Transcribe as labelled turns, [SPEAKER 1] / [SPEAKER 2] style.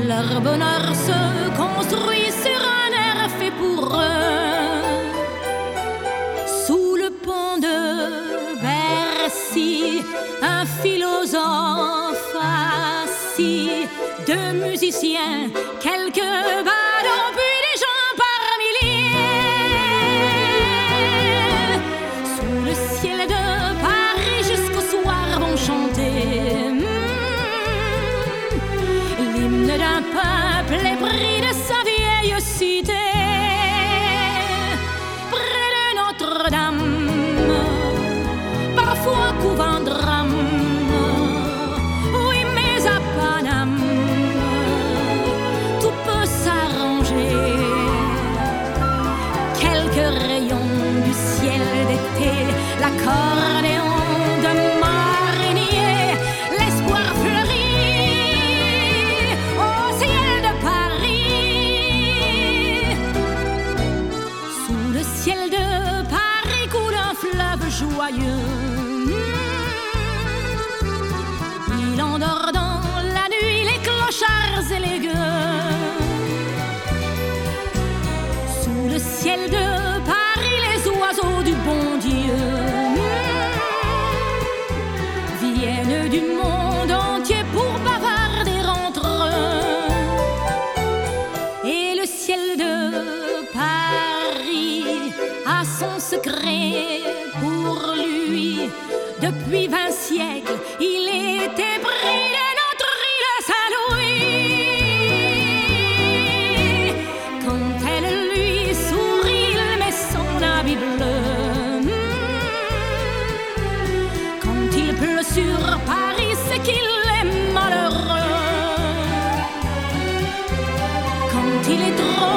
[SPEAKER 1] Leur bonheur se construit sur un air fait pour eux. Sous le pont de Bercy, un philosophe assis, deux musiciens, quelques badauds, puis des gens par milliers. Sous le ciel de Paris jusqu'au soir vont chanter l'hymne d'un peuple épris de sa vieille cité. Près de Notre-Dame, parfois couvant drame, oui mais à Paname, tout peut s'arranger. Quelques rayons du ciel d'été, l'accordéon de marinier, l'espoir fleurit au ciel de Paris. Sous le ciel de Paris coule un fleuve joyeux. Il endort dans la nuit les clochards et les gueux. Sous le ciel de Paris les oiseaux du bon Dieu viennent du monde entier pour bavarder entre eux. Et le ciel de Paris a son secret pour lui. Depuis 20 siècles, il était pris de notre île Saint-Louis. Quand elle lui sourit, il met son habit bleu. Quand il pleut sur Paris, c'est qu'il est malheureux. Quand il est trop